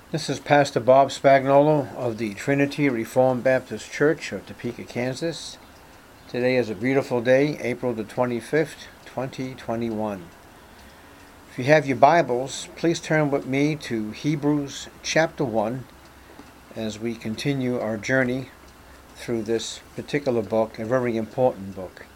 This is Pastor Bob Spagnolo of the Trinity Reformed Baptist Church of Topeka, Kansas. Today is a beautiful day, April the 25th, 2021. If you have your Bibles, please turn with me to Hebrews chapter 1 as we continue our journey through this particular book, a very important book.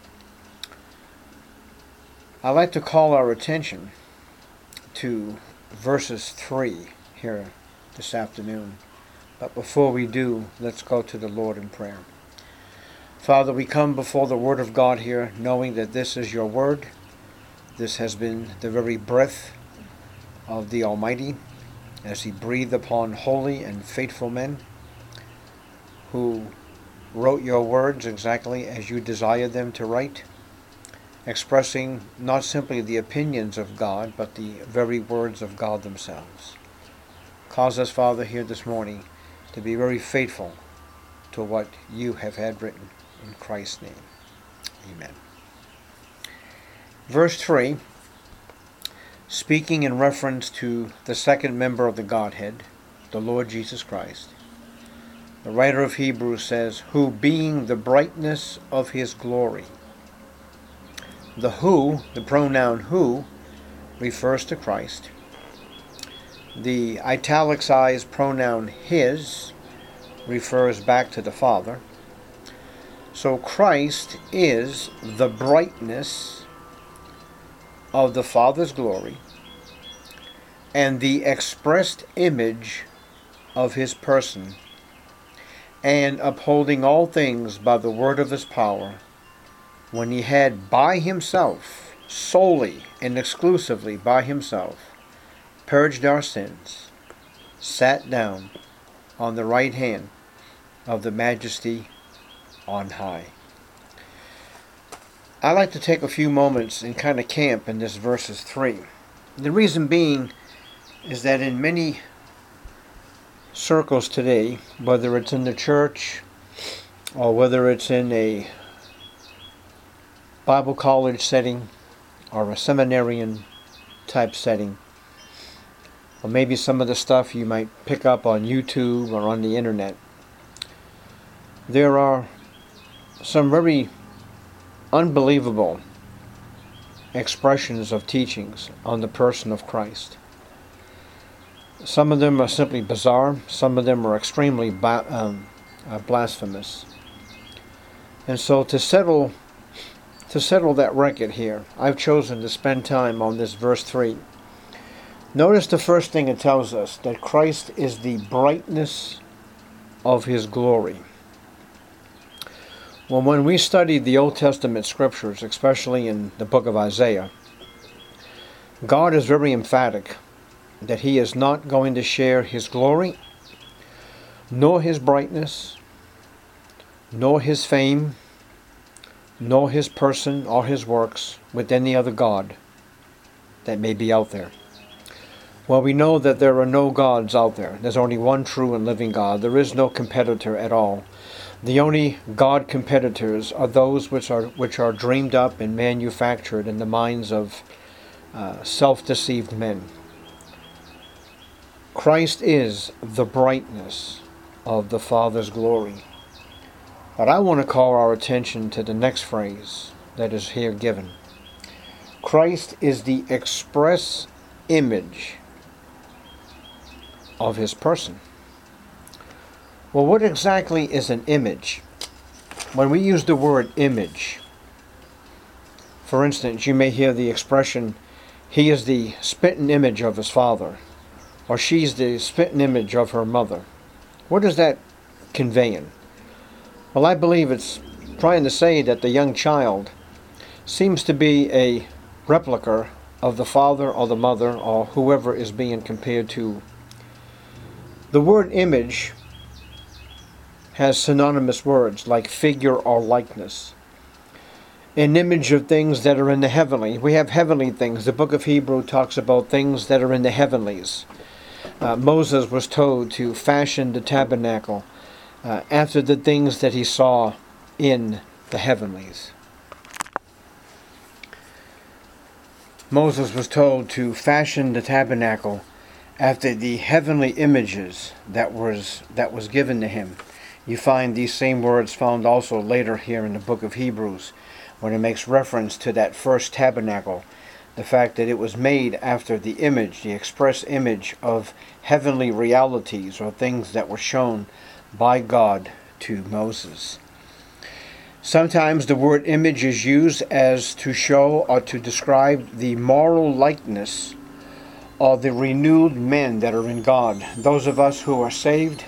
I'd like to call our attention to verses 3 here this afternoon. But before we do, let's go to the Lord in prayer. Father, we come before the Word of God here, knowing that this is your Word. This has been the very breath of the Almighty as He breathed upon holy and faithful men who wrote your words exactly as you desired them to write, expressing not simply the opinions of God, but the very words of God themselves. Cause us, Father, here this morning to be very faithful to what you have had written in Christ's name. Amen. Verse 3, speaking in reference to the second member of the Godhead, the Lord Jesus Christ, the writer of Hebrews says, who being the brightness of his glory. The who, the pronoun who, refers to Christ. The italicized pronoun his refers back to the Father. So Christ is the brightness of the Father's glory and the expressed image of his person, and upholding all things by the word of his power, when he had by himself, solely and exclusively by himself, purged our sins, sat down on the right hand of the Majesty on high. I like to take a few moments and kind of camp in this verses 3. The reason being is that in many circles today, whether it's in the church or whether it's in a Bible college setting or a seminarian type setting, or maybe some of the stuff you might pick up on YouTube or on the internet, there are some very unbelievable expressions of teachings on the person of Christ. Some of them are simply bizarre. Some of them are extremely blasphemous. And so to settle that record here, I've chosen to spend time on this verse 3. Notice the first thing it tells us, that Christ is the brightness of his glory. Well, when we study the Old Testament scriptures, especially in the book of Isaiah, God is very emphatic that he is not going to share his glory, nor his brightness, nor his fame, nor his person or his works with any other god that may be out there. Well, we know that there are no gods out there. There's only one true and living God. There is no competitor at all. The only God competitors are those which are dreamed up and manufactured in the minds of self-deceived men. Christ is the brightness of the Father's glory. But I want to call our attention to the next phrase that is here given. Christ is the express image of his person. Well, what exactly is an image? When we use the word image, for instance, you may hear the expression, he is the spitting image of his father, or she's the spitting image of her mother. What is that conveying? Well, I believe it's trying to say that the young child seems to be a replica of the father or the mother or whoever is being compared to. The word image has synonymous words like figure or likeness. An image of things that are in the heavenly. We have heavenly things. The book of Hebrews talks about things that are in the heavenlies. Moses was told to fashion the tabernacle after the things that he saw in the heavenlies. Moses was told to fashion the tabernacle after the heavenly images that was given to him. You find these same words found also later here in the book of Hebrews, when it makes reference to that first tabernacle, the fact that it was made after the image, the express image of heavenly realities or things that were shown by God to Moses. Sometimes the word image is used as to show or to describe the moral likeness of the renewed men that are in God. Those of us who are saved,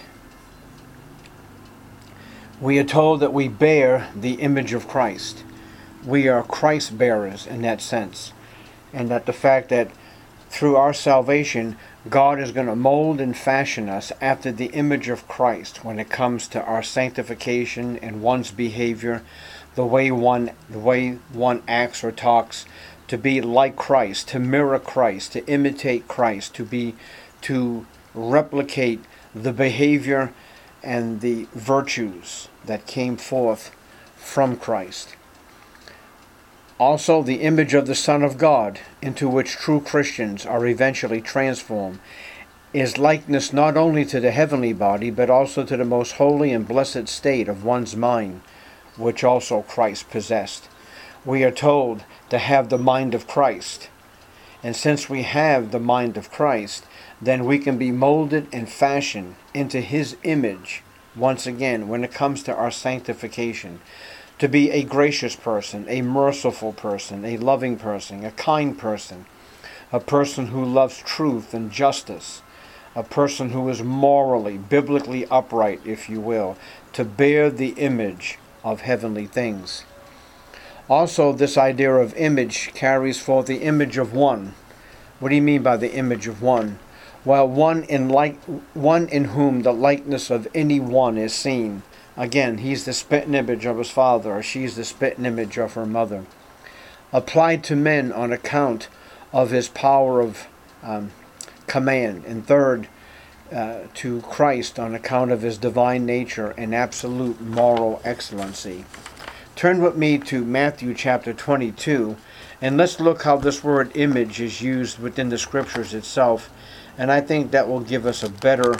we are told that we bear the image of Christ. We are Christ bearers in that sense. And that the fact that through our salvation, God is going to mold and fashion us after the image of Christ when it comes to our sanctification and one's behavior, the way one acts or talks, to be like Christ, to mirror Christ, to imitate Christ, to replicate the behavior and the virtues that came forth from Christ. Also, the image of the Son of God, into which true Christians are eventually transformed, is likeness not only to the heavenly body, but also to the most holy and blessed state of one's mind, which also Christ possessed. We are told to have the mind of Christ. And since we have the mind of Christ, then we can be molded and fashioned into His image once again when it comes to our sanctification. To be a gracious person, a merciful person, a loving person, a kind person, a person who loves truth and justice, a person who is morally, biblically upright, if you will, to bear the image of heavenly things. Also, this idea of image carries forth the image of one. What do you mean by the image of one? Well, one in whom the likeness of any one is seen. Again, he's the spitting image of his father, or she's the spitting image of her mother. Applied to men on account of his power of command. And third, to Christ on account of his divine nature and absolute moral excellency. Turn with me to Matthew chapter 22, and let's look how this word image is used within the scriptures itself. And I think that will give us a better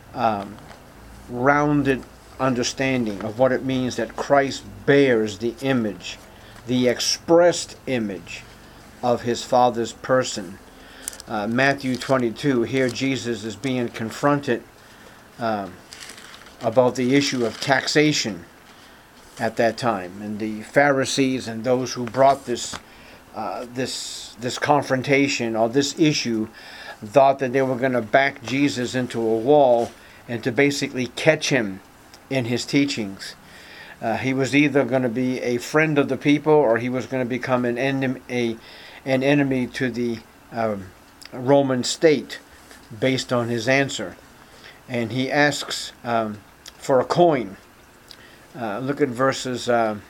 rounded understanding of what it means that Christ bears the image, the expressed image of his Father's person. Matthew 22, here Jesus is being confronted about the issue of taxation at that time. And the Pharisees and those who brought this confrontation or this issue thought that they were going to back Jesus into a wall and to basically catch him in his teachings. He was either going to be a friend of the people, or he was going to become an enemy to the Roman state based on his answer. And he asks for a coin. Look at verses,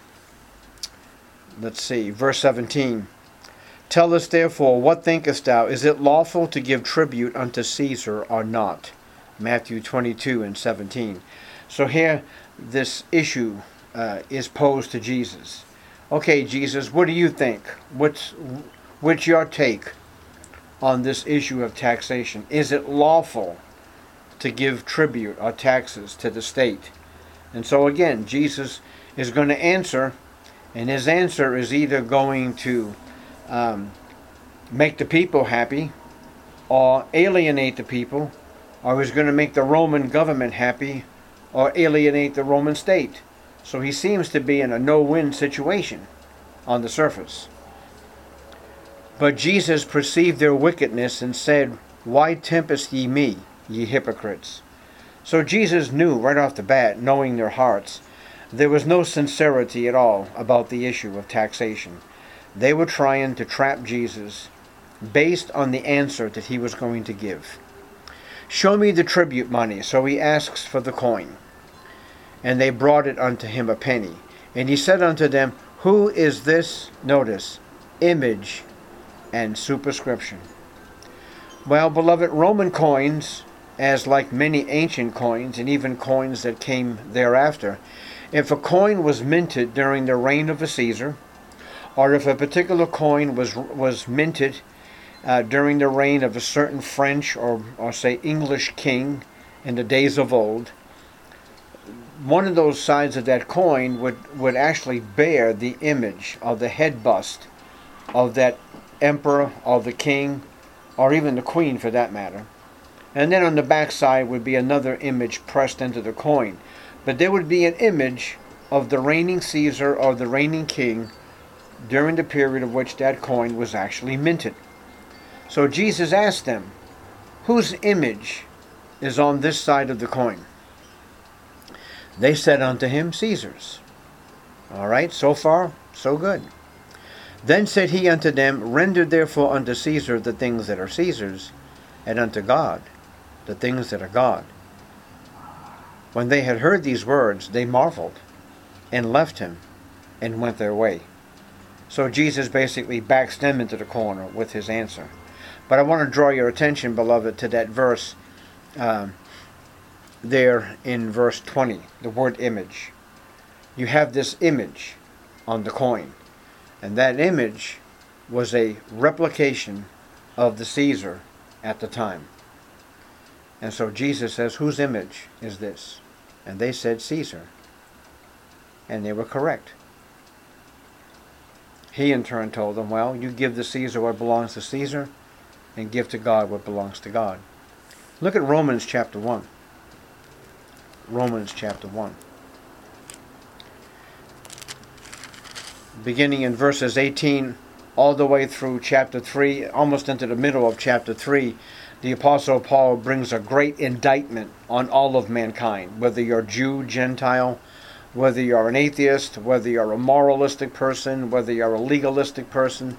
verse 17. Tell us therefore, what thinkest thou? Is it lawful to give tribute unto Caesar or not? Matthew 22 and 17. So here, this issue is posed to Jesus. Okay, Jesus, what do you think? What's your take on this issue of taxation? Is it lawful to give tribute or taxes to the state? And so again, Jesus is going to answer, and his answer is either going to make the people happy, or alienate the people, or he's going to make the Roman government happy, or alienate the Roman state. So he seems to be in a no-win situation on the surface. But Jesus perceived their wickedness and said, Why temptest ye me, ye hypocrites? So Jesus knew right off the bat, knowing their hearts, there was no sincerity at all about the issue of taxation. They were trying to trap Jesus based on the answer that he was going to give. Show me the tribute money. So he asks for the coin. And they brought it unto him a penny. And he said unto them, Who is this, notice, image and superscription? Well, beloved, Roman coins, as like many ancient coins, and even coins that came thereafter, if a coin was minted during the reign of a Caesar, or if a particular coin was minted during the reign of a certain French or say English king in the days of old, one of those sides of that coin would actually bear the image of the head bust of that emperor or the king or even the queen for that matter. And then on the back side would be another image pressed into the coin. But there would be an image of the reigning Caesar or the reigning king during the period of which that coin was actually minted. So Jesus asked them, whose image is on this side of the coin? They said unto him, Caesar's. All right, so far, so good. Then said he unto them, render therefore unto Caesar the things that are Caesar's, and unto God the things that are God. When they had heard these words, they marveled, and left him, and went their way. So Jesus basically backs them into the corner with his answer. But I want to draw your attention, beloved, to that verse there in verse 20, the word image. You have this image on the coin, and that image was a replication of the Caesar at the time. And so Jesus says, whose image is this? And they said, Caesar. And they were correct. He in turn told them, well, you give to Caesar what belongs to Caesar, and give to God what belongs to God. Look at Romans chapter 1. Romans chapter 1. Beginning in verses 18 all the way through chapter 3, almost into the middle of chapter 3, the Apostle Paul brings a great indictment on all of mankind, whether you're Jew, Gentile, whether you're an atheist, whether you're a moralistic person, whether you're a legalistic person.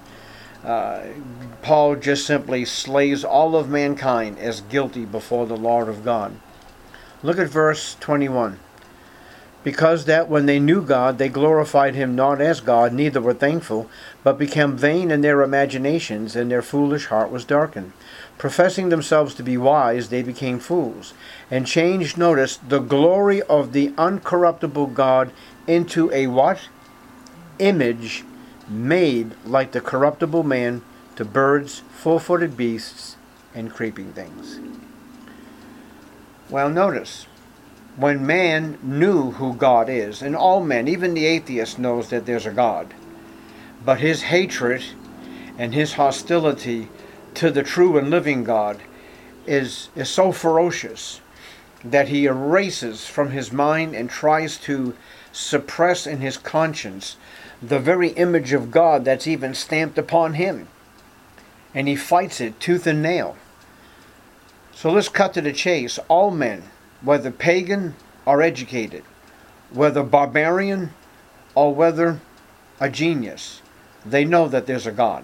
Paul just simply slays all of mankind as guilty before the Lord of God. Look at verse 21. Because that when they knew God, they glorified him not as God, neither were thankful, but became vain in their imaginations, and their foolish heart was darkened. Professing themselves to be wise, they became fools, and changed, notice, the glory of the uncorruptible God into a what? Image made like the corruptible man, to birds, four-footed beasts, and creeping things. Well, notice, when man knew who God is, and all men, even the atheist, knows that there's a God, but his hatred and his hostility to the true and living God is so ferocious that he erases from his mind and tries to suppress in his conscience the very image of God that's even stamped upon him. And he fights it tooth and nail. So let's cut to the chase. All men, whether pagan or educated, whether barbarian or whether a genius, they know that there's a God.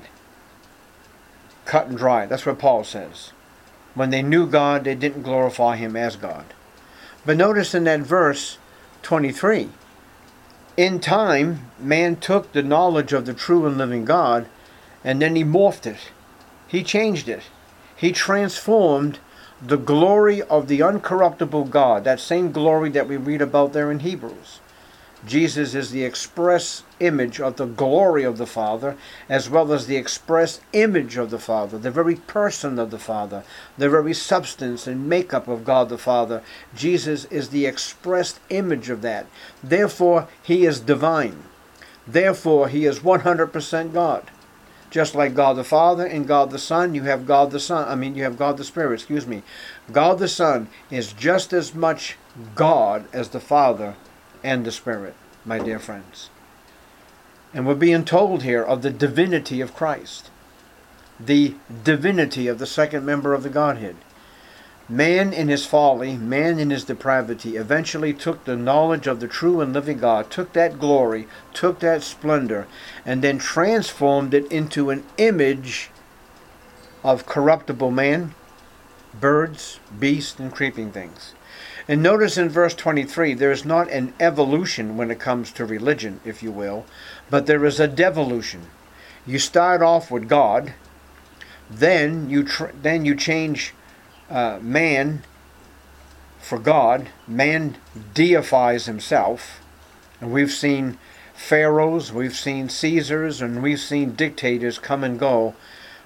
Cut and dry. That's what Paul says. When they knew God, they didn't glorify him as God. But notice in that verse 23, in time, man took the knowledge of the true and living God, and then he morphed it. He changed it. He transformed the glory of the uncorruptible God, that same glory that we read about there in Hebrews. Jesus is the express image of the glory of the Father, as well as the express image of the Father, the very person of the Father, the very substance and makeup of God the Father. Jesus is the expressed image of that. Therefore, he is divine. Therefore, he is 100% God. Just like God the Father and God the Son, you have God the Son. You have God the Spirit, God the Son is just as much God as the Father and the Spirit, my dear friends. And we're being told here of the divinity of Christ, the divinity of the second member of the Godhead. Man in his folly, man in his depravity, eventually took the knowledge of the true and living God, took that glory, took that splendor, and then transformed it into an image of corruptible man, birds, beasts, and creeping things. And notice in verse 23, there is not an evolution when it comes to religion, if you will, but there is a devolution. You start off with God, then you change man for God. Man deifies himself, and we've seen pharaohs, we've seen Caesars, and we've seen dictators come and go,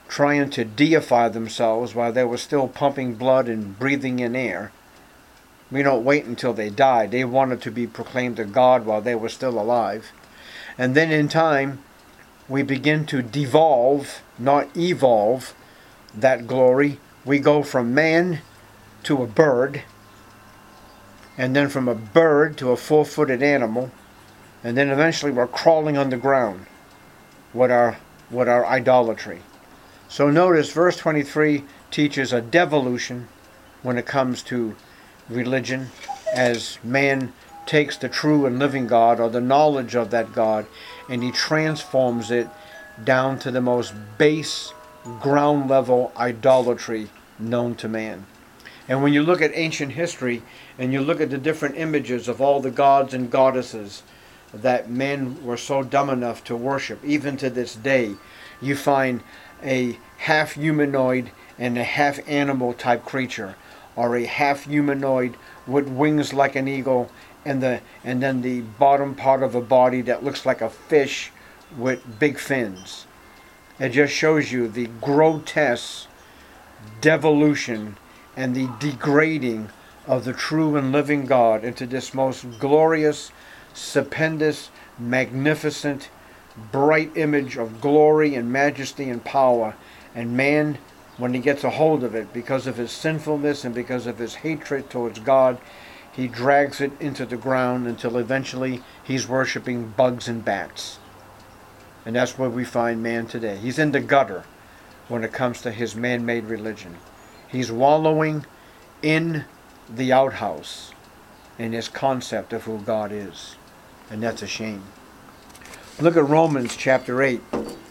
trying to deify themselves while they were still pumping blood and breathing in air. We don't wait until they died. They wanted to be proclaimed a God while they were still alive. And then in time, we begin to devolve, not evolve, that glory. We go from man to a bird, and then from a bird to a 4-footed animal, and then eventually we're crawling on the ground with our idolatry. So notice verse 23 teaches a devolution when it comes to religion, as man takes the true and living God, or the knowledge of that God, and he transforms it down to the most base, ground level idolatry known to man. And when you look at ancient history, and you look at the different images of all the gods and goddesses that men were so dumb enough to worship, even to this day, you find a half humanoid and a half animal type creature, or a half humanoid with wings like an eagle, and then the bottom part of a body that looks like a fish with big fins. It just shows you the grotesque devolution and the degrading of the true and living God into this most glorious, stupendous, magnificent, bright image of glory and majesty and power. And man, when he gets a hold of it, because of his sinfulness and because of his hatred towards God, he drags it into the ground until eventually he's worshiping bugs and bats. And that's where we find man today. He's in the gutter when it comes to his man-made religion. He's wallowing in the outhouse in his concept of who God is. And that's a shame. Look at Romans chapter 8.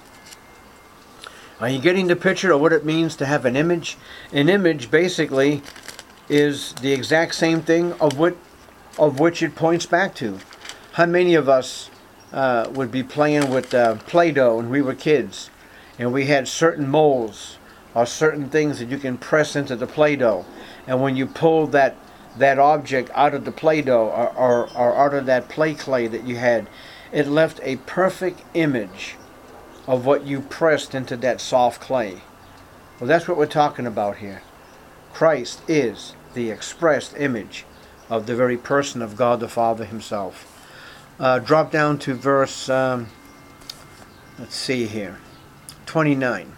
Are you getting the picture of what it means to have an image? An image basically is the exact same thing of which it points back to. How many of us would be playing with Play-Doh when we were kids, and we had certain molds or certain things that you can press into the Play-Doh, and when you pull that object out of the Play-Doh or out of that play clay that you had, it left a perfect image of what you pressed into that soft clay. Well, that's what we're talking about here. Christ is the expressed image of the very person of God the Father himself. Drop down to verse, let's see here, 29.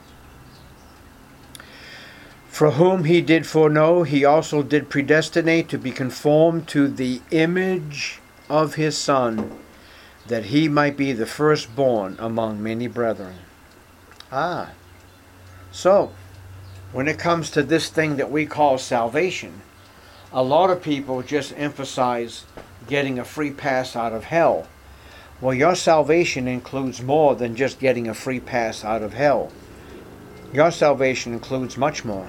For whom he did foreknow, he also did predestinate to be conformed to the image of his Son, that he might be the firstborn among many brethren. So, when it comes to this thing that we call salvation, a lot of people just emphasize getting a free pass out of hell. Well, your salvation includes more than just getting a free pass out of hell. Your salvation includes much more.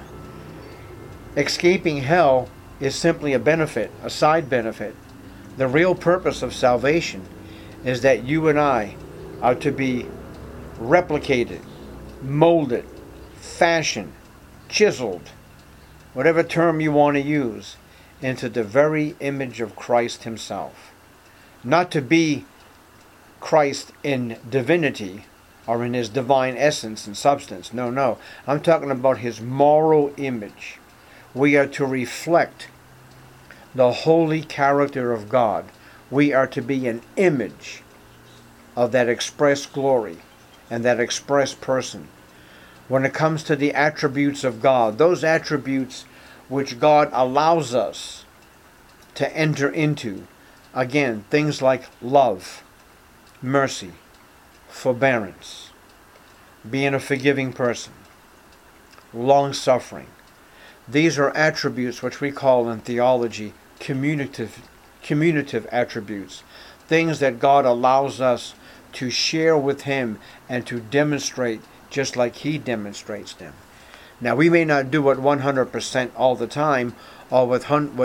Escaping hell is simply a benefit, a side benefit. The real purpose of salvation is that you and I are to be replicated, molded, fashioned, chiseled, whatever term you want to use, into the very image of Christ himself. Not to be Christ in divinity or in his divine essence and substance. No. I'm talking about his moral image. We are to reflect the holy character of God. We are to be an image of that express glory and that express person. When it comes to the attributes of God, those attributes which God allows us to enter into, again, things like love, mercy, forbearance, being a forgiving person, long-suffering. These are attributes which we call in theology communicative attributes, things that God allows us to share with him and to demonstrate just like he demonstrates them. Now, we may not do it 100% all the time, or with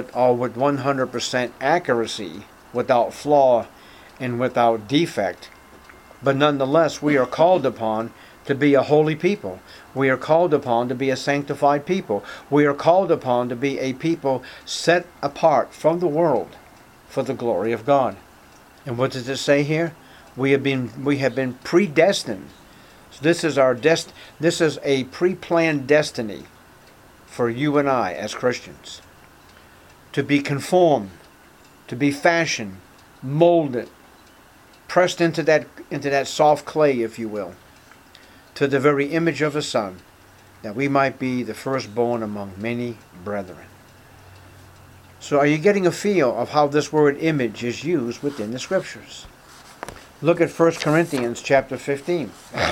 100% accuracy, without flaw and without defect, but nonetheless we are called upon to be a holy people. We are called upon to be a sanctified people. We are called upon to be a people set apart from the world for the glory of God. And what does it say here? We have been predestined So this is this is a pre-planned destiny for you and I as Christians. To be conformed, to be fashioned, molded, pressed into that soft clay, if you will, to the very image of His Son, that we might be the firstborn among many brethren. So are you getting a feel of how this word image is used within the Scriptures? Look at 1 Corinthians chapter 15.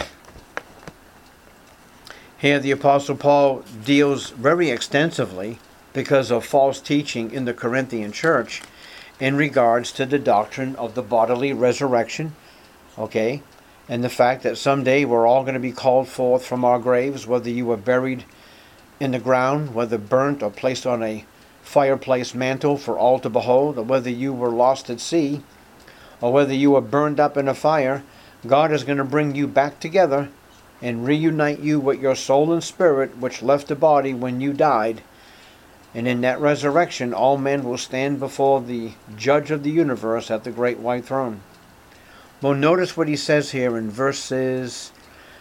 Here the Apostle Paul deals very extensively, because of false teaching in the Corinthian church, in regards to the doctrine of the bodily resurrection, okay, and the fact that someday we're all going to be called forth from our graves, whether you were buried in the ground, whether burnt or placed on a fireplace mantle for all to behold, or whether you were lost at sea, or whether you were burned up in a fire. God is going to bring you back together and reunite you with your soul and spirit, which left the body when you died. And in that resurrection, all men will stand before the judge of the universe at the great white throne. Well, notice what he says here in verses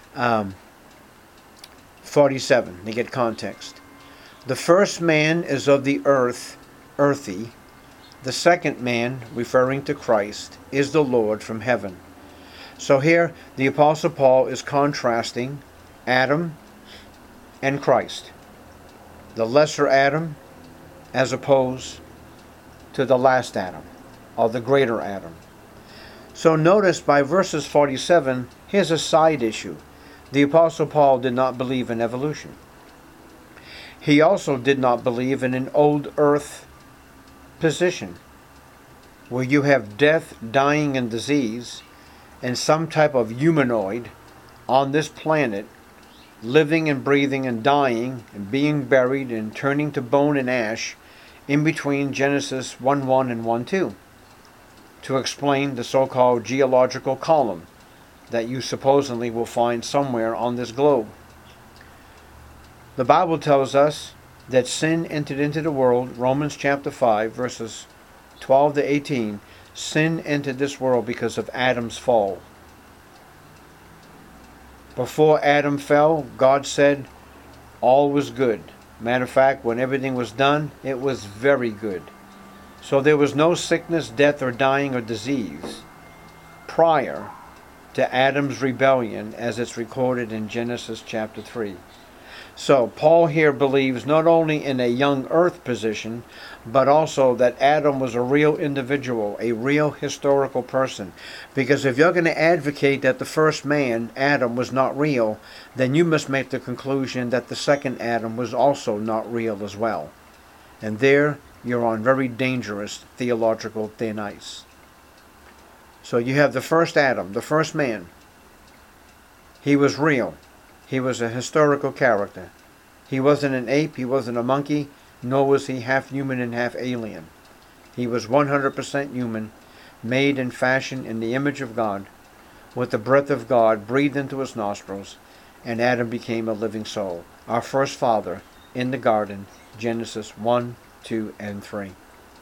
47, to get context. The first man is of the earth, earthy. The second man, referring to Christ, is the Lord from heaven. So here, the Apostle Paul is contrasting Adam and Christ. The lesser Adam as opposed to the last Adam, or the greater Adam. So notice by verses 47, here's a side issue. The Apostle Paul did not believe in evolution. He also did not believe in an old earth position, where you have death, dying, and disease, and some type of humanoid on this planet, living and breathing and dying and being buried and turning to bone and ash in between Genesis 1:1 and 1:2, to explain the so-called geological column that you supposedly will find somewhere on this globe. The Bible tells us that sin entered into the world, Romans chapter 5, verses 12 to 18. Sin entered this world because of Adam's fall. Before Adam fell, God said all was good. Matter of fact, when everything was done, it was very good. So there was no sickness, death, or dying, or disease prior to Adam's rebellion, as it's recorded in Genesis chapter 3. So Paul here believes not only in a young earth position, but also that Adam was a real individual, a real historical person. Because if you're going to advocate that the first man, Adam, was not real, then you must make the conclusion that the second Adam was also not real as well. And there you're on very dangerous theological thin ice. So you have the first Adam, the first man. He was real. He was a historical character. He wasn't an ape, he wasn't a monkey, nor was he half human and half alien. He was 100% human, made and fashioned in the image of God, with the breath of God breathed into his nostrils, and Adam became a living soul, our first father in the garden, Genesis 1, 2, and 3.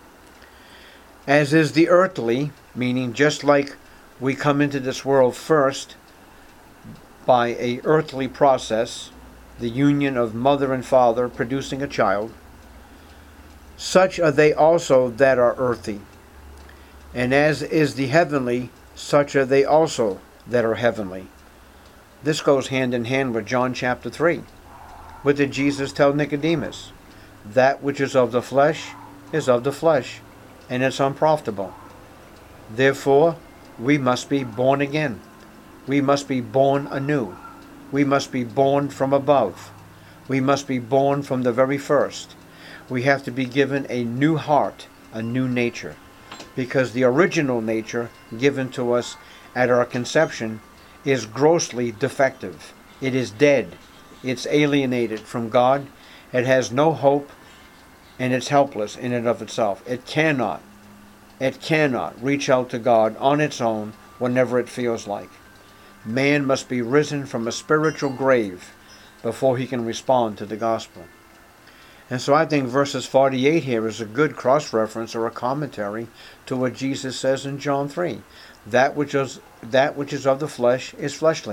As is the earthly, meaning just like we come into this world first by a earthly process, the union of mother and father producing a child, such are they also that are earthy. And as is the heavenly, such are they also that are heavenly. This goes hand in hand with John chapter 3. What did Jesus tell Nicodemus? That which is of the flesh is of the flesh, and it's unprofitable. Therefore, we must be born again. We must be born anew. We must be born from above. We must be born from the very first. We have to be given a new heart, a new nature, because the original nature given to us at our conception is grossly defective. It is dead. It's alienated from God. It has no hope, and it's helpless in and of itself. It cannot reach out to God on its own whenever it feels like. Man must be risen from a spiritual grave before he can respond to the gospel. And so I think verses 48 here is a good cross-reference or a commentary to what Jesus says in John 3. That which is of the flesh is fleshly,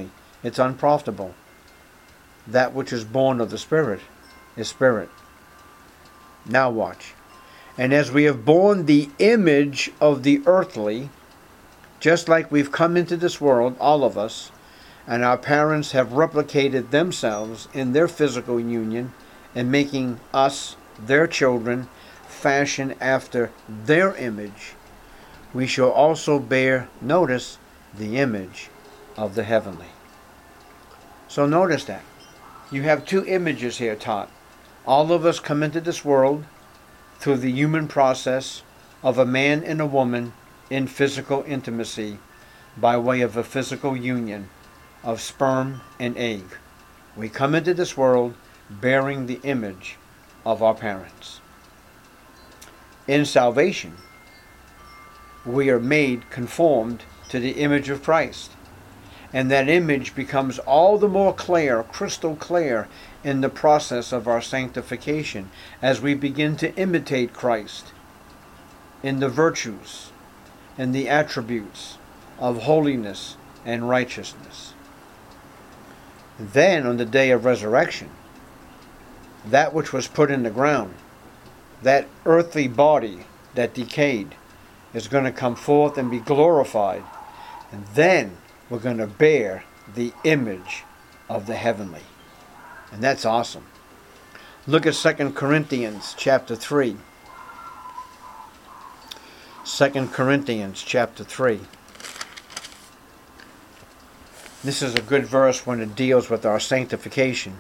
It's unprofitable. That which is born of the Spirit is spirit. Now watch. And as we have borne the image of the earthly, just like we've come into this world, all of us, and our parents have replicated themselves in their physical union and making us, their children, fashion after their image, we shall also bear, notice, the image of the heavenly. So notice that. You have two images here taught. All of us come into this world through the human process of a man and a woman in physical intimacy by way of a physical union of sperm and egg. We come into this world bearing the image of our parents. In salvation, we are made conformed to the image of Christ. And that image becomes all the more clear, crystal clear, in the process of our sanctification as we begin to imitate Christ in the virtues and the attributes of holiness and righteousness. Then on the day of resurrection, that which was put in the ground, that earthly body that decayed, is going to come forth and be glorified. And then we're going to bear the image of the heavenly. And that's awesome. Look at 2 Corinthians chapter 3. 2 Corinthians chapter 3. This is a good verse when it deals with our sanctification.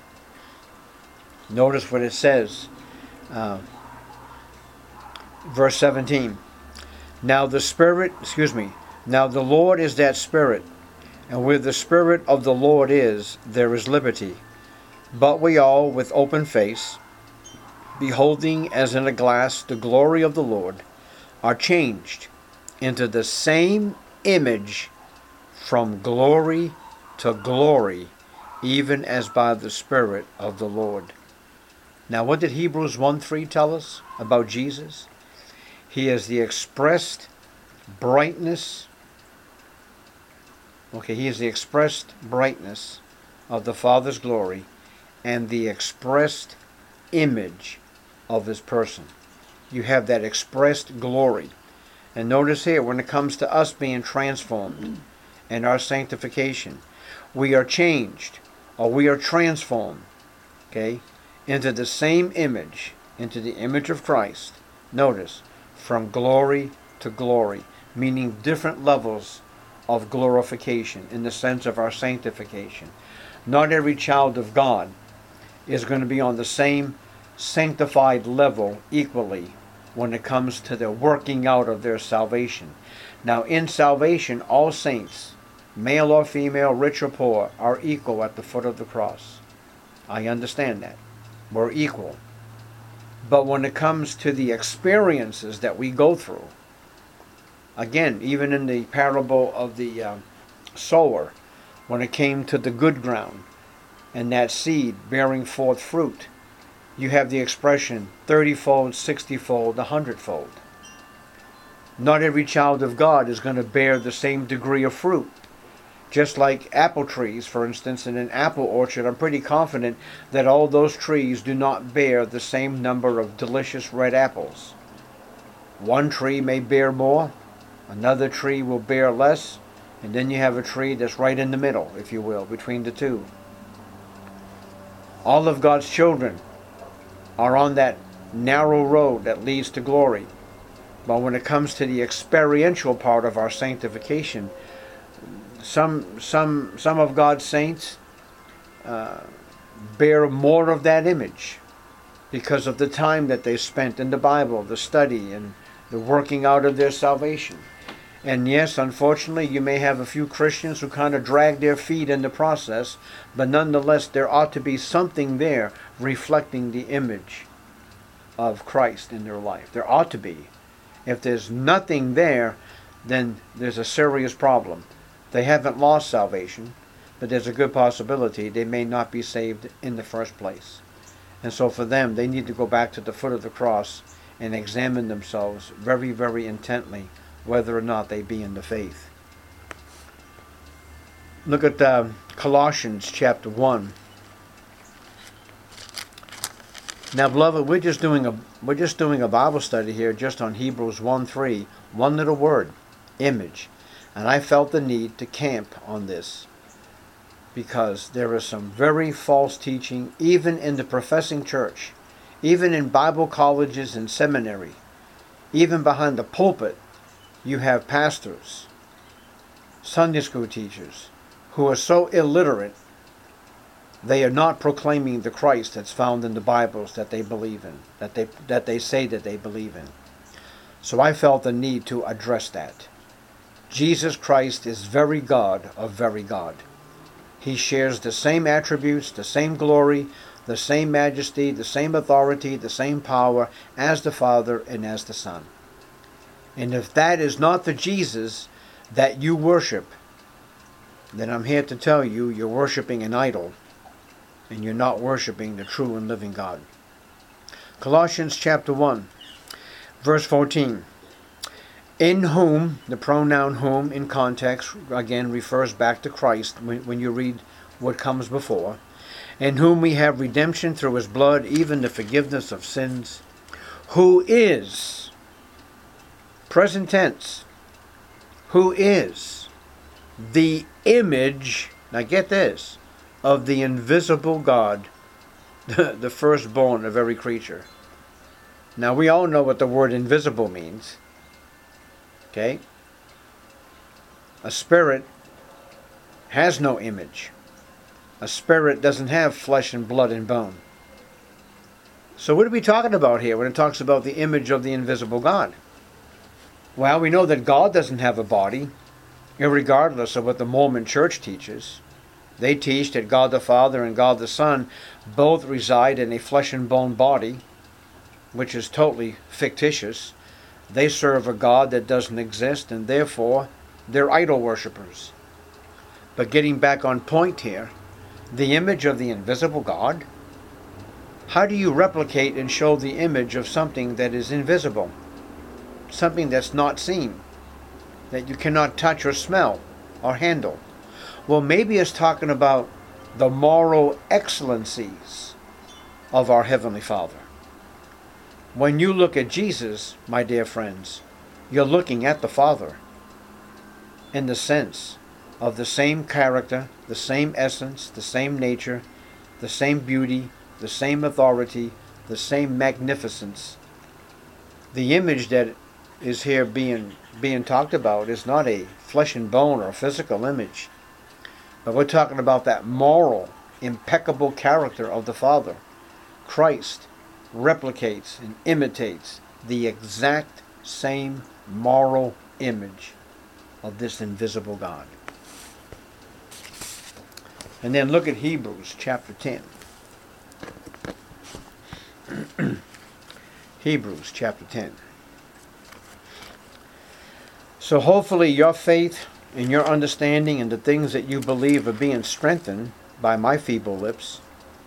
Notice what it says. Verse 17. Now the Lord is that Spirit, and where the Spirit of the Lord is, there is liberty. But we all, with open face, beholding as in a glass the glory of the Lord, are changed into the same image from glory to glory, even as by the Spirit of the Lord. Now what did Hebrews 1:3 tell us about Jesus? He is the expressed brightness. He is the expressed brightness of the Father's glory and the expressed image of His person. You have that expressed glory. And notice here, when it comes to us being transformed and our sanctification, we are changed, or we are transformed, into the same image, into the image of Christ. Notice, from glory to glory, meaning different levels of glorification in the sense of our sanctification. Not every child of God is going to be on the same sanctified level equally when it comes to the working out of their salvation. Now in salvation, all saints, male or female, rich or poor, are equal at the foot of the cross. I understand that. We're equal. But when it comes to the experiences that we go through, again, even in the parable of the sower, when it came to the good ground and that seed bearing forth fruit, you have the expression 30-fold, 60-fold, 100-fold. Not every child of God is going to bear the same degree of fruit. Just like apple trees, for instance, in an apple orchard, I'm pretty confident that all those trees do not bear the same number of delicious red apples. One tree may bear more, another tree will bear less, and then you have a tree that's right in the middle, if you will, between the two. All of God's children are on that narrow road that leads to glory. But when it comes to the experiential part of our sanctification, some of God's saints bear more of that image because of the time that they spent in the Bible, the study, and the working out of their salvation. And yes, unfortunately, you may have a few Christians who kind of drag their feet in the process, but nonetheless, there ought to be something there reflecting the image of Christ in their life. There ought to be. If there's nothing there, then there's a serious problem. They haven't lost salvation, but there's a good possibility they may not be saved in the first place. And so for them, they need to go back to the foot of the cross and examine themselves very, very intently whether or not they be in the faith. Look at Colossians chapter 1. Now, beloved, we're just doing a Bible study here just on Hebrews 1:3, one little word, image. And I felt the need to camp on this because there is some very false teaching even in the professing church, even in Bible colleges and seminary, even behind the pulpit. You have pastors, Sunday school teachers who are so illiterate they are not proclaiming the Christ that's found in the Bibles that they believe in, that they say that they believe in. So I felt the need to address that. Jesus Christ is very God of very God. He shares the same attributes, the same glory, the same majesty, the same authority, the same power as the Father and as the Son. And if that is not the Jesus that you worship, then I'm here to tell you you're worshiping an idol and you're not worshiping the true and living God. Colossians chapter 1, verse 14. In whom, the pronoun whom in context again refers back to Christ when you read what comes before. In whom we have redemption through his blood, even the forgiveness of sins, who is, present tense, who is the image, now get this, of the invisible God, the firstborn of every creature. Now we all know what the word invisible means. Okay? A spirit has no image. A spirit doesn't have flesh and blood and bone. So what are we talking about here when it talks about the image of the invisible God? Well, we know that God doesn't have a body, irregardless of what the Mormon church teaches. They teach that God the Father and God the Son both reside in a flesh and bone body, which is totally fictitious. They serve a God that doesn't exist, and therefore they're idol worshippers. But getting back on point here, the image of the invisible God, how do you replicate and show the image of something that is invisible? Something that's not seen, that you cannot touch or smell or handle. Well, maybe it's talking about the moral excellencies of our Heavenly Father. When you look at Jesus, my dear friends, you're looking at the Father in the sense of the same character, the same essence, the same nature, the same beauty, the same authority, the same magnificence. The image that is here being talked about is not a flesh and bone or a physical image. But we're talking about that moral, impeccable character of the Father. Christ replicates and imitates the exact same moral image of this invisible God. And then look at Hebrews chapter 10. Hebrews chapter 10. So hopefully your faith and your understanding and the things that you believe are being strengthened by my feeble lips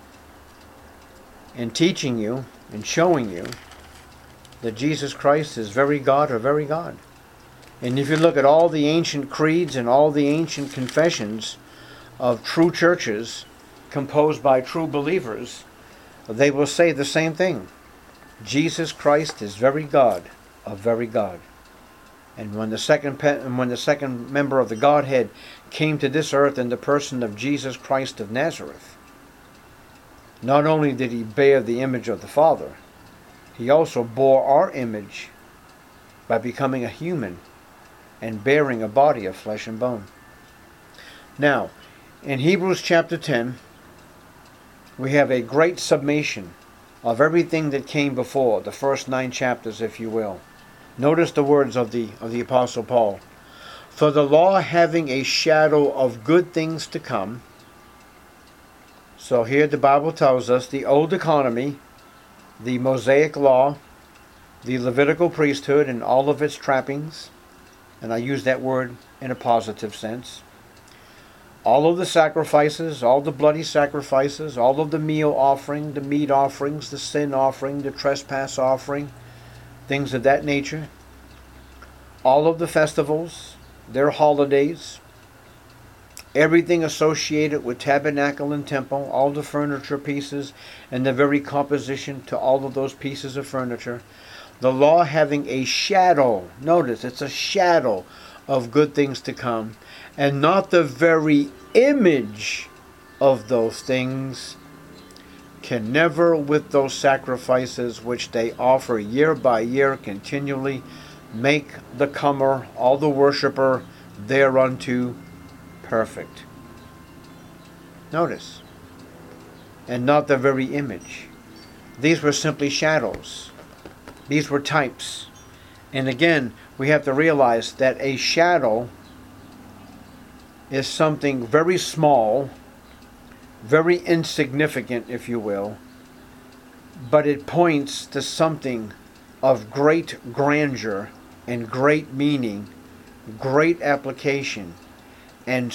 and teaching you and showing you that Jesus Christ is very God or very God. And if you look at all the ancient creeds and all the ancient confessions of true churches composed by true believers, they will say the same thing. Jesus Christ is very God of very God. And when the second member of the Godhead came to this earth in the person of Jesus Christ of Nazareth, not only did he bear the image of the Father, he also bore our image by becoming a human and bearing a body of flesh and bone. Now, in Hebrews chapter 10, we have a great summation of everything that came before, the first 9 chapters, if you will. Notice the words of the Apostle Paul. For the law having a shadow of good things to come. So here the Bible tells us the old economy, the Mosaic law, the Levitical priesthood and all of its trappings, and I use that word in a positive sense. All of the sacrifices, all the bloody sacrifices, all of the meal offering, the meat offerings, the sin offering, the trespass offering, things of that nature. All of the festivals, their holidays, everything associated with tabernacle and temple, all the furniture pieces and the very composition to all of those pieces of furniture. The law having a shadow, notice it's a shadow of good things to come, and not the very image of those things, can never, with those sacrifices which they offer year by year continually, make the comer, all the worshiper thereunto perfect. Notice, and not the very image. These were simply shadows. These were types. And again, we have to realize that a shadow is something very small, very insignificant, if you will, but it points to something of great grandeur and great meaning, great application, and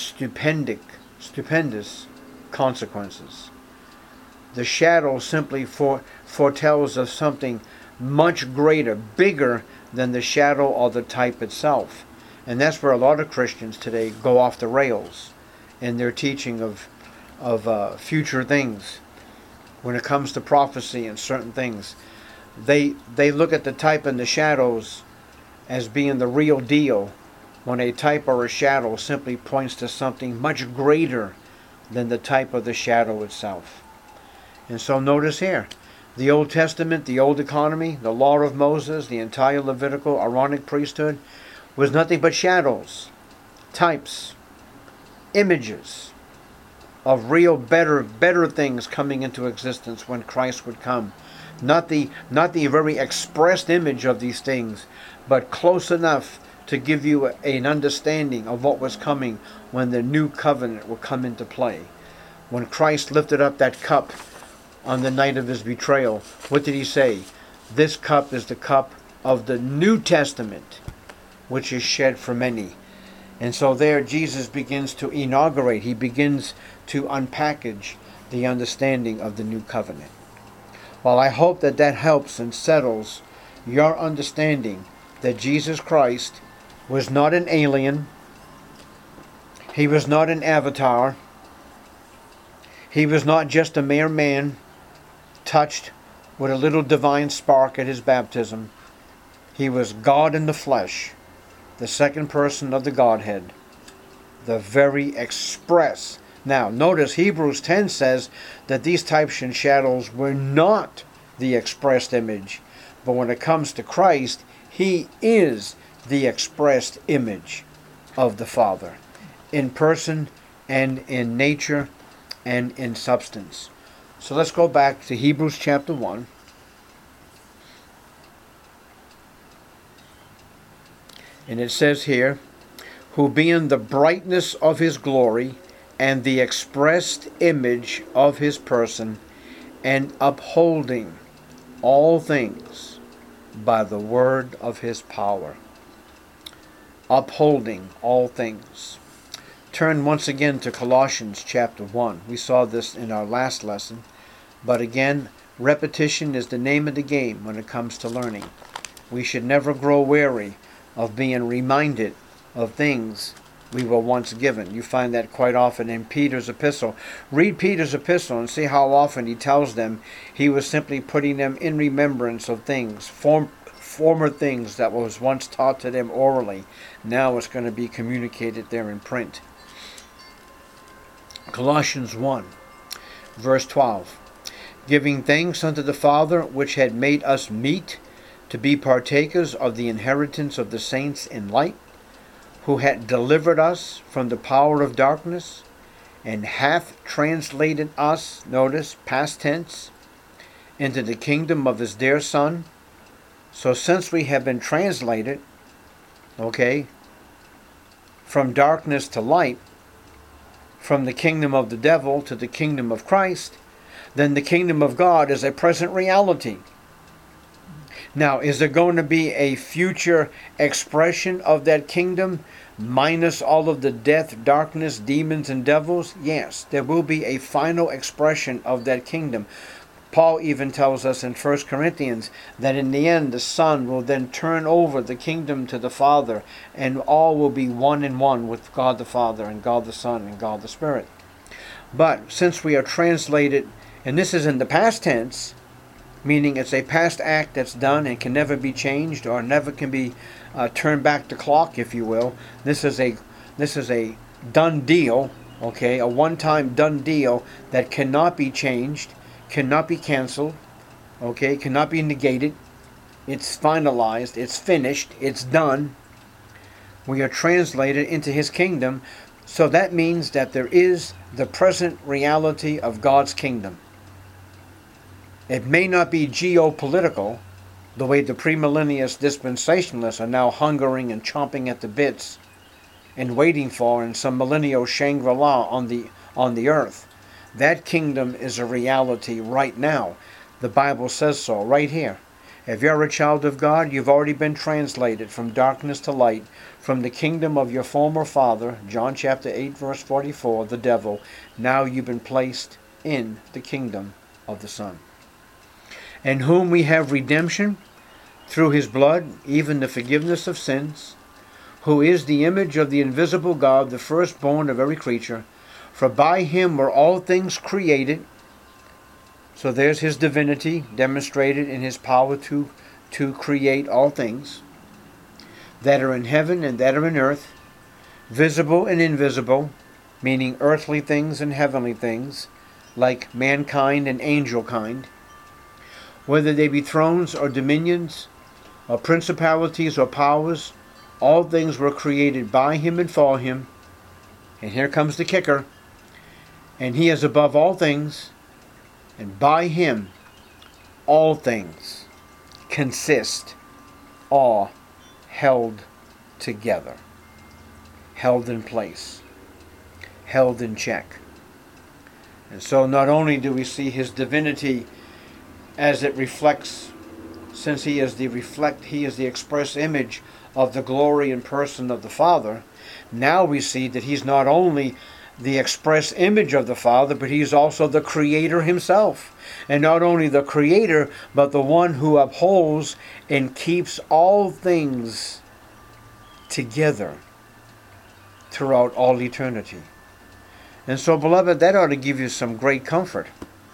stupendous consequences. The shadow simply foretells of something much greater, bigger than the shadow or the type itself. And that's where a lot of Christians today go off the rails in their teaching of future things. When it comes to prophecy and certain things, they look at the type and the shadows as being the real deal, when a type or a shadow simply points to something much greater than the type of the shadow itself. And so notice here, the Old Testament, the Old Economy, the Law of Moses, the entire Levitical Aaronic priesthood was nothing but shadows, types, images of real better things coming into existence when Christ would come. Not the very expressed image of these things, but close enough to give you an understanding of what was coming when the new covenant would come into play. When Christ lifted up that cup on the night of his betrayal, what did he say? This cup is the cup of the New Testament, which is shed for many. And so there Jesus begins to inaugurate, he begins to unpackage the understanding of the new covenant. Well, I hope that helps and settles your understanding that Jesus Christ was not an alien. He was not an avatar. He was not just a mere man touched with a little divine spark at his baptism. He was God in the flesh, the second person of the Godhead, the very express. Now, notice Hebrews 10 says that these types and shadows were not the expressed image. But when it comes to Christ, he is the expressed image of the Father, in person and in nature and in substance. So let's go back to Hebrews chapter 1. And it says here, who being the brightness of his glory and the expressed image of his person, and upholding all things by the word of his power. Upholding all things. Turn once again to Colossians chapter 1. We saw this in our last lesson. But again, repetition is the name of the game when it comes to learning. We should never grow weary of being reminded of things we were once given. You find that quite often in Peter's epistle. Read Peter's epistle and see how often he tells them he was simply putting them in remembrance of things, former things that was once taught to them orally. Now it's going to be communicated there in print. Colossians 1, verse 12. Giving thanks unto the Father, which had made us meet to be partakers of the inheritance of the saints in light, who had delivered us from the power of darkness, and hath translated us, notice, past tense, into the kingdom of his dear Son. So since we have been translated, from darkness to light, from the kingdom of the devil to the kingdom of Christ, then the kingdom of God is a present reality. Now, is there going to be a future expression of that kingdom, minus all of the death, darkness, demons, and devils? Yes, there will be a final expression of that kingdom. Paul even tells us in 1 Corinthians that in the end the Son will then turn over the kingdom to the Father, and all will be one in one with God the Father and God the Son and God the Spirit. But since we are translated, and this is in the past tense, meaning it's a past act that's done and can never be changed or never can be turned back the clock, if you will. This is a done deal, okay, a one-time done deal that cannot be changed, cannot be canceled, okay, cannot be negated. It's finalized, it's finished, it's done. We are translated into His kingdom, so that means that there is the present reality of God's kingdom. It may not be geopolitical, the way the premillennialist dispensationalists are now hungering and chomping at the bits and waiting for in some millennial Shangri-La on the earth. That kingdom is a reality right now. The Bible says so right here. If you're a child of God, you've already been translated from darkness to light, from the kingdom of your former father, John chapter 8, verse 44, the devil. Now you've been placed in the kingdom of the Son, in whom we have redemption through His blood, even the forgiveness of sins, who is the image of the invisible God, the firstborn of every creature. For by Him were all things created. So there's His divinity demonstrated in His power to create all things that are in heaven and that are in earth, visible and invisible, meaning earthly things and heavenly things, like mankind and angel kind, whether they be thrones or dominions or principalities or powers. All things were created by Him and for Him. And here comes the kicker. And He is above all things, and by Him all things consist, are held together, held in place, held in check. And so not only do we see His divinity as it reflects, since He is the express image of the glory and person of the Father, now we see that He's not only the express image of the Father, but He's also the Creator Himself. And not only the Creator, but the one who upholds and keeps all things together throughout all eternity. And so, beloved, that ought to give you some great comfort.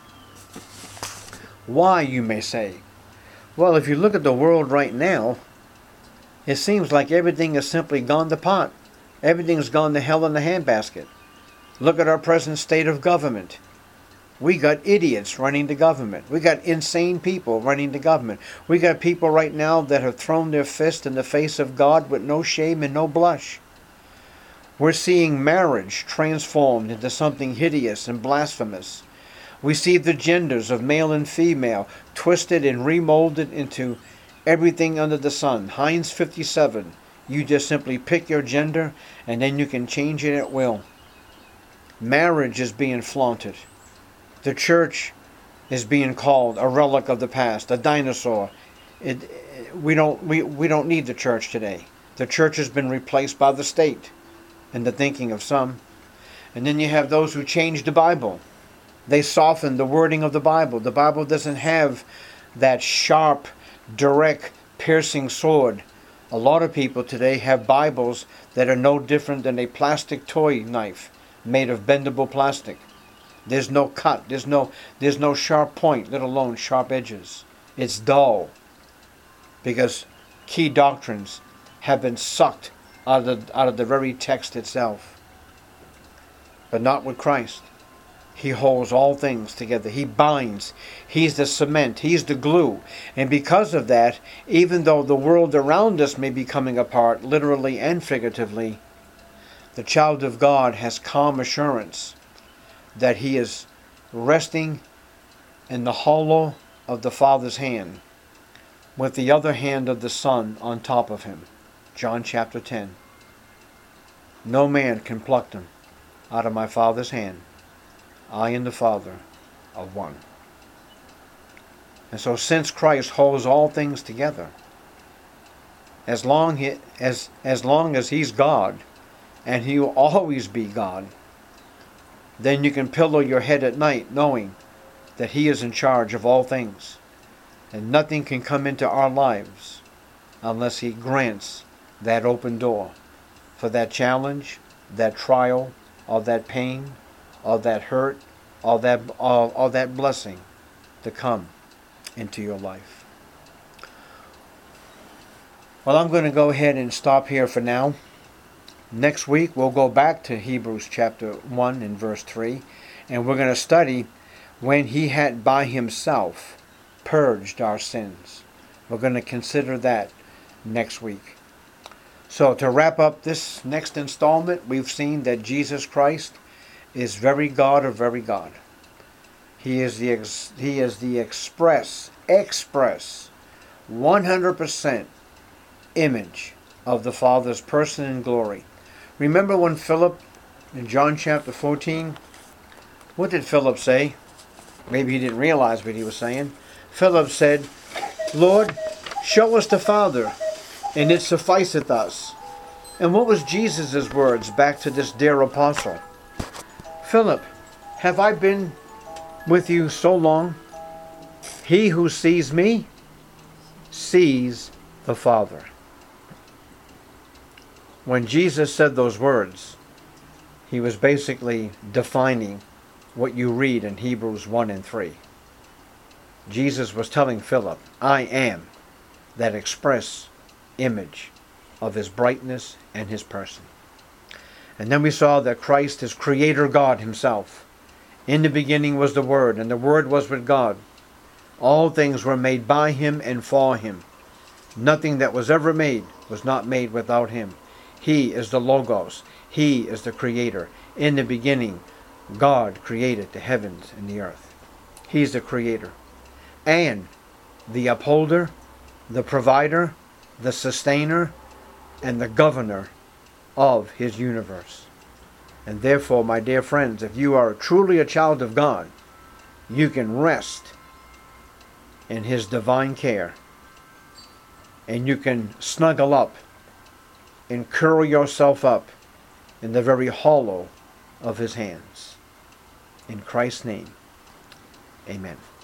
Why, you may say? Well, if you look at the world right now, it seems like everything has simply gone to pot. Everything's gone to hell in the handbasket. Look at our present state of government. We got idiots running the government. We got insane people running the government. We got people right now that have thrown their fist in the face of God with no shame and no blush. We're seeing marriage transformed into something hideous and blasphemous. We see the genders of male and female twisted and remolded into everything under the sun. Heinz 57. You just simply pick your gender and then you can change it at will. Marriage is being flaunted. The church is being called a relic of the past, a dinosaur. We don't need the church today. The church has been replaced by the state in the thinking of some. And then you have those who change the Bible. They soften the wording of the Bible. The Bible doesn't have that sharp, direct, piercing sword. A lot of people today have Bibles that are no different than a plastic toy knife made of bendable plastic. There's no cut. There's no sharp point, let alone sharp edges. It's dull because key doctrines have been sucked out of the very text itself. But not with Christ. He holds all things together. He binds. He's the cement. He's the glue. And because of that, even though the world around us may be coming apart, literally and figuratively, the child of God has calm assurance that he is resting in the hollow of the Father's hand, with the other hand of the Son on top of him. John chapter 10. No man can pluck them out of my Father's hand. I and the Father are one. And so since Christ holds all things together, as long as He's God, and He will always be God, then you can pillow your head at night knowing that He is in charge of all things, and nothing can come into our lives unless He grants that open door for that challenge, that trial, or that pain, or that hurt, or that blessing to come into your life. Well, I'm going to go ahead and stop here for now. Next week we'll go back to Hebrews chapter 1 and verse 3, and we're going to study when He had by Himself purged our sins. We're going to consider that next week. So to wrap up this next installment, we've seen that Jesus Christ is very God of very God. He is the express 100% image of the Father's person and glory. Remember when Philip, in John chapter 14, what did Philip say? Maybe he didn't realize what he was saying. Philip said, "Lord, show us the Father, and it sufficeth us." And what was Jesus' words back to this dear apostle? "Philip, have I been with you so long? He who sees me sees the Father." When Jesus said those words, He was basically defining what you read in Hebrews 1 and 3. Jesus was telling Philip, I am that express image of His brightness and His person. And then we saw that Christ is Creator God Himself. In the beginning was the Word, and the Word was with God. All things were made by Him and for Him. Nothing that was ever made was not made without Him. He is the Logos. He is the Creator. In the beginning, God created the heavens and the earth. He's the Creator. And the upholder, the provider, the sustainer, and the governor of His universe. And therefore, my dear friends, if you are truly a child of God, you can rest in His divine care. And you can snuggle up and curl yourself up in the very hollow of His hands. In Christ's name, amen.